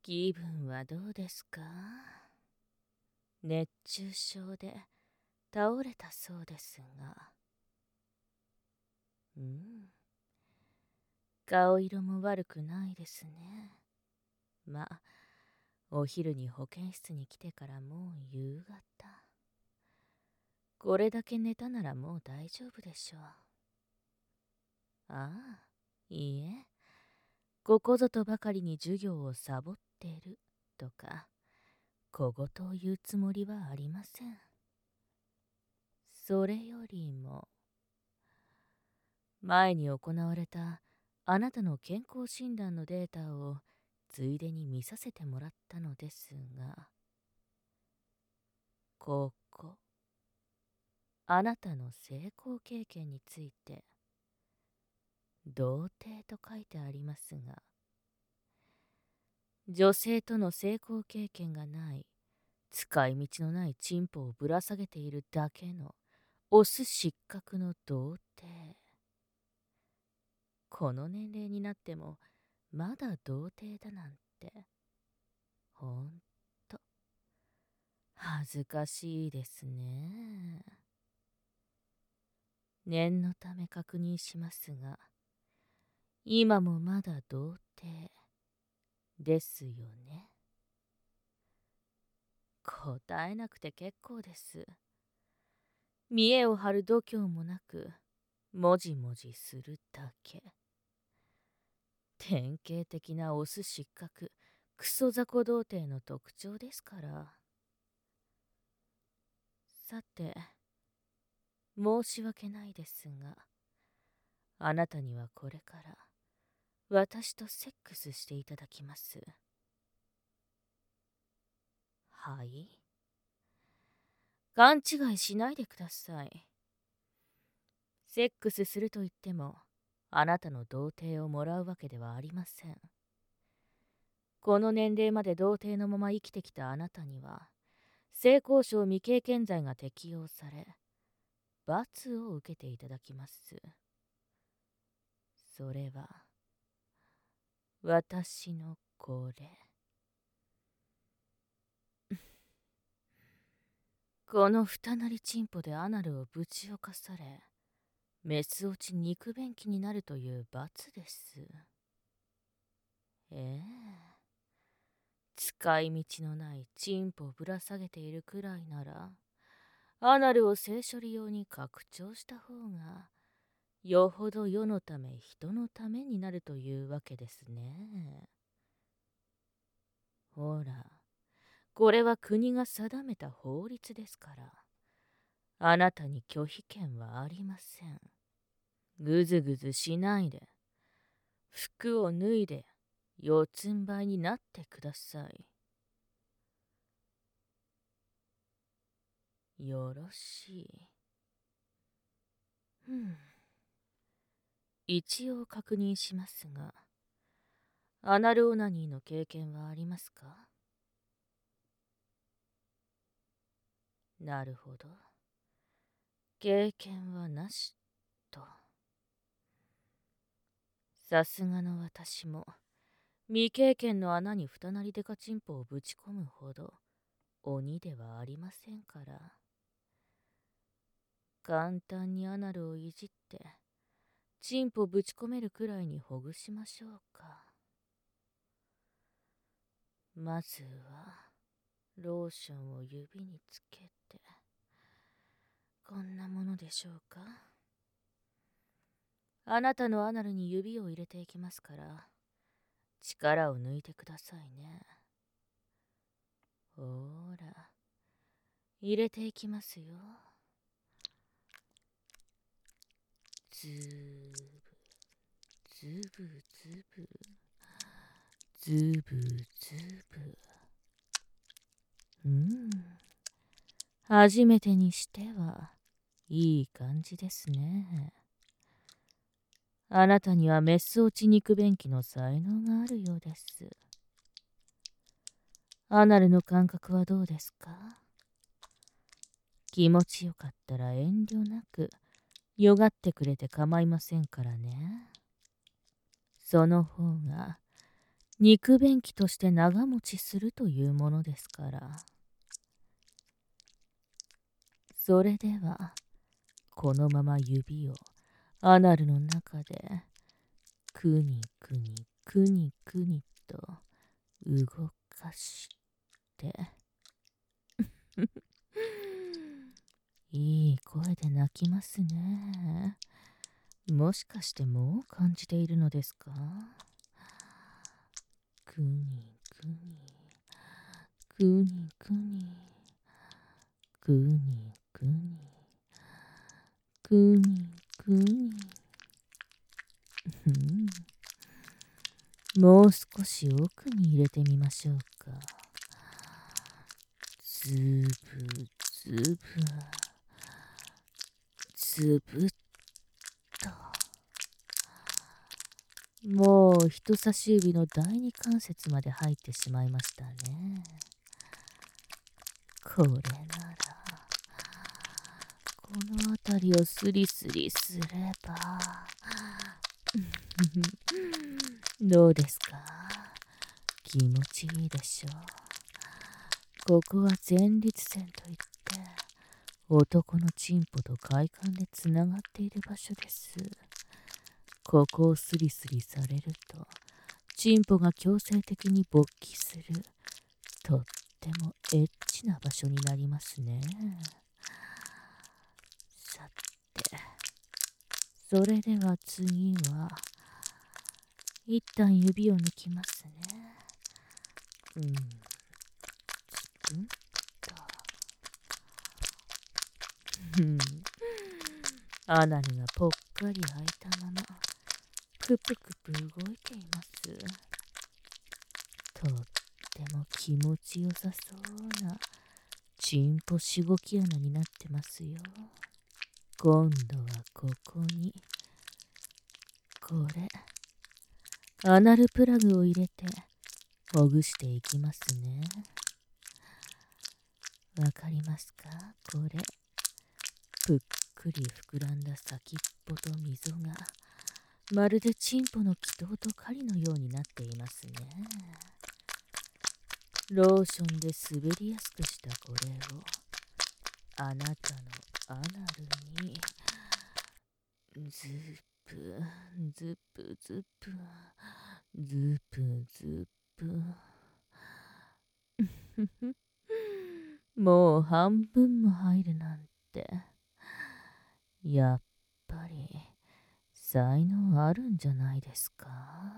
気分はどうですか？熱中症で倒れたそうですが。うん。顔色も悪くないですね。まあ、お昼に保健室に来てからもう夕方。これだけ寝たならもう大丈夫でしょう。ああ、いいえ。ここぞとばかりに授業をサボってるとか、小言を言うつもりはありません。それよりも、前に行われたあなたの健康診断のデータをついでに見させてもらったのですが、ここ、あなたの成功経験について、童貞と書いてありますが、女性との成功経験がない、使い道のないチンポをぶら下げているだけのオス失格の童貞。この年齢になってもまだ童貞だなんて、ほんと恥ずかしいですね。念のため確認しますが、今もまだ童貞ですよね。答えなくて結構です。見栄を張る度胸もなく、もじもじするだけ。典型的なオス失格、クソ雑魚童貞の特徴ですから。さて、申し訳ないですが、あなたにはこれから私とセックスしていただきます。はい？勘違いしないでください。セックスすると言っても、あなたの童貞をもらうわけではありません。この年齢まで童貞のまま生きてきたあなたには、性交渉未経験罪が適用され、罰を受けていただきます。それは、私のこれ。この二なりチンポでアナルをぶち侵かされ、メス落ち肉便器になるという罰です。ええ、使い道のないチンポをぶら下げているくらいなら、アナルを性処理用に拡張した方が、よほど世のため人のためになるというわけですね。ほら、これは国が定めた法律ですから、あなたに拒否権はありません。ぐずぐずしないで、服を脱いで、四つん這いになってください。よろしい。一応確認しますが、アナルオナニーの経験はありますか？なるほど。経験はなしと。さすがの私も、未経験の穴に二なりデカチンポをぶち込むほど、鬼ではありませんから。簡単にアナルをいじって、チンポぶち込めるくらいにほぐしましょうか。まずは、ローションを指につけて、こんなものでしょうか。あなたのアナルに指を入れていきますから、力を抜いてくださいね。ほーら、入れていきますよ。ズーブ、ズブズブ、ズブズブ。初めてにしてはいい感じですね。あなたにはメス落ち肉便器の才能があるようです。アナルの感覚はどうですか？気持ちよかったら遠慮なくよがってくれて構いませんからね。その方が肉便器として長持ちするというものですから。それでは、このまま指をアナルの中で、くにくにくにくにと動かして、いい声で泣きますね。もしかしてもう感じているのですか？くにくに、くにくに、くにくに、くにくに。もう少し奥に入れてみましょうか。ずぶずぶ、ずぶっと。もう人差し指の第二関節まで入ってしまいましたね。これなら、この辺りをスリスリすれば、どうですか？気持ちいいでしょう。ここは前立腺といって、男のチンポと快感でつながっている場所です。ここをスリスリされると、チンポが強制的に勃起する、とってもエッチな場所になりますね。さて、それでは次は、一旦指を抜きますね。アナルがぽっかり開いたまま、くぷくぷ動いています。とっても気持ちよさそうな、チンポしごき穴になってますよ。今度はここに、これ、アナルプラグを入れて、ほぐしていきますね。わかりますか？これ、ぷっくり膨らんだ先っぽと溝が、まるでチンポの気筒と狩りのようになっていますね。ローションで滑りやすくしたこれを、あなたのアナルに、ズップ、ズップ、ズップ、ズップ、ズップ。もう半分も入るなんて。やっぱり、才能あるんじゃないですか？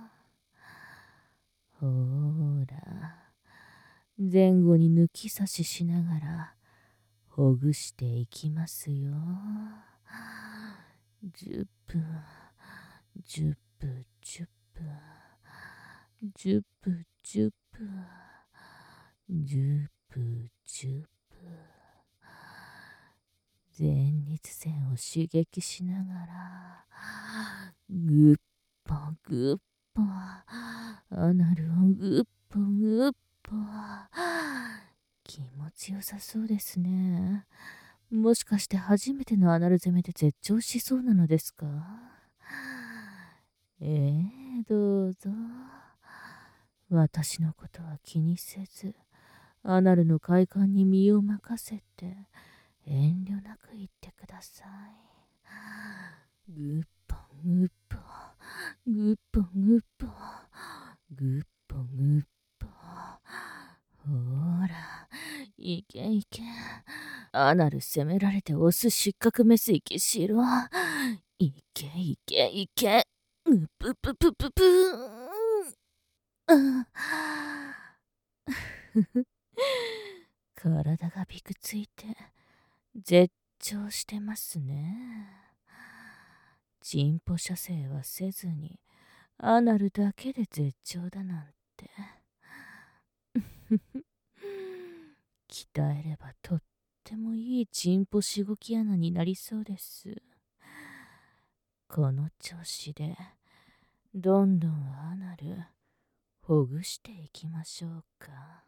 ほーら、前後に抜き差ししながら、ほぐしていきますよ。10分、10分、10分、10分、10分、10分、10分。前立腺を刺激しながら、ぐっぽぐっぽ、アナルをぐっぽぐっぽ。気持ちよさそうですね。もしかして初めてのアナル攻めで絶頂しそうなのですか？どうぞ。私のことは気にせず、アナルの快感に身を任せて、遠慮なく言ってください。ぐっぽぐっぽ、ぐっぽぐっぽ、ぐっぽぐっぽ。ほーら、いけいけ。アナル責められてオス失格メス行きしろ。いけいけいけ。うぷぷぷぷぷ体がびくついて絶頂してますね。チンポ射精はせずにアナルだけで絶頂だなんて。鍛えればとってもいいチンポしごき穴になりそうです。この調子でどんどんアナルほぐしていきましょうか。